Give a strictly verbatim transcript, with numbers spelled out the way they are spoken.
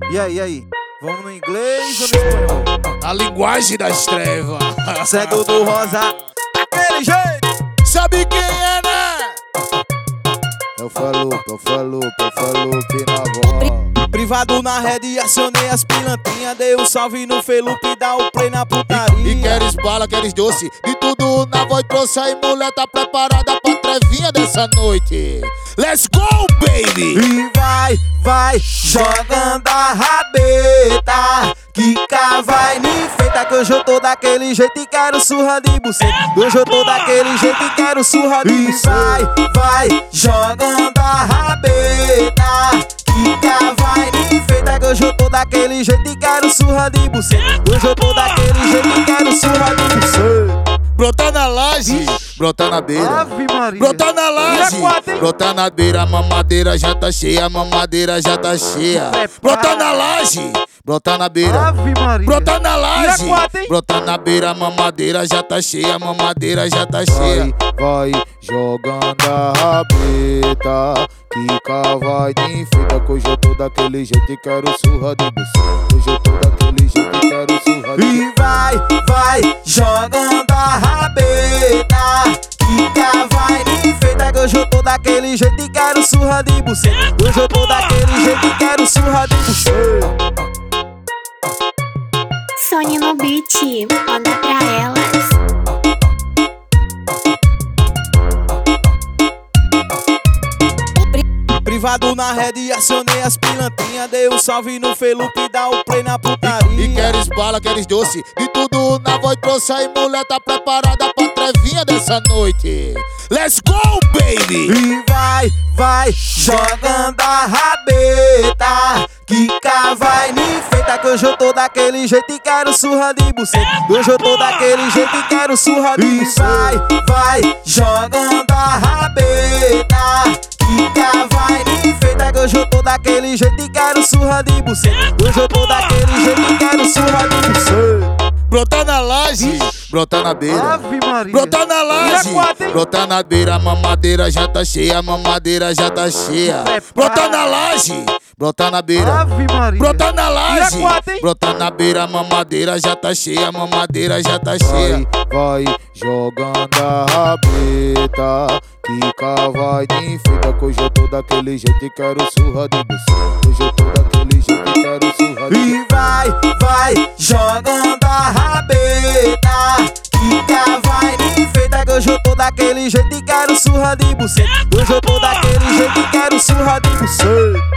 E aí, e aí? Vamos no inglês ou no espanhol? A linguagem das trevas. Cego do rosa, daquele jeito. Sabe quem é, né? Eu falo, eu falo, eu falo que na voz. Privado na rede, acionei as pilantinhas. Dei um salve no Felupe, dá o play na putaria. E queres bala, queres doce, de tudo na voz trouxe. Aí mulher tá preparada pra trevinha dessa noite. Let's go, baby! E vai, vai, jogando a rabeta. Kika vai me enfeita, que hoje eu tô daquele jeito e quero surra de buceta. Hoje eu tô daquele jeito e quero surra de buceta. E vai, vai, jogando a rabeta. Kika vai me enfeita, que hoje eu tô daquele jeito e quero surra de buceta. Hoje eu tô daquele jeito e quero surra de buceta. Brotar na laje, brotar na beira. Ave Maria. Brotar na laje, Iraquata, hein? brotar na beira. A mamadeira já tá cheia, a mamadeira já tá cheia. Brotar na laje, brotar na beira. Ave Maria. Brotar na laje, Iraquata, hein? brotar na beira. A mamadeira já tá cheia, a mamadeira já tá cheia. Vai, vai, jogando a rabeta. Kika vai de enfeita, que hoje eu tô daquele jeito e quero surra de você. Hoje eu tô daquele jeito e quero surra de E vai, vai, jogando a rabeta. Kika vai me enfeita, que hoje eu tô daquele jeito e quero surra de buceta. Hoje eu tô daquele jeito e quero surra de buceta. Sony no beat, manda pra elas. Privado na rede, acionei as pilantinhas. Dei um salve no Felupe, dá o play na putaria. E queres bala, queres doce, de tudo na voz trouxe. Aí mulher tá preparada pra trevinha dessa noite. Let's go, baby! E vai, vai, jogando a rabeta. Kika vai me enfeita, que hoje eu tô daquele jeito e quero surra de buceta. Hoje eu tô daquele jeito e quero surra de buceta. E vai, vai, jogando a rabeta. Kika vai me enfeita, que hoje eu tô daquele jeito e quero surra de buceta. Hoje eu tô daquele jeito e quero surra de buceta. Brotar na laje, brotar na beira. Ave Maria. Brotar na laje, Iraquata, hein? brotar na beira. A mamadeira já tá cheia, a mamadeira já tá cheia. Brotar na laje, brotar na beira. Ave Maria. Brotar na laje, Iraquata, hein? brotar na beira. A mamadeira já tá cheia, a mamadeira já tá cheia. Vai, vai, jogando a rabeta. Kika vai de enfeita, que hoje eu tô daquele jeito e quero surra de você. Hoje eu tô daquele jeito e quero surra de E vai, vai, jogando a rabeta. Kika vai me enfeita, que hoje eu tô daquele jeito e quero surra de buceta. Hoje eu tô daquele jeito e quero surra de buceta.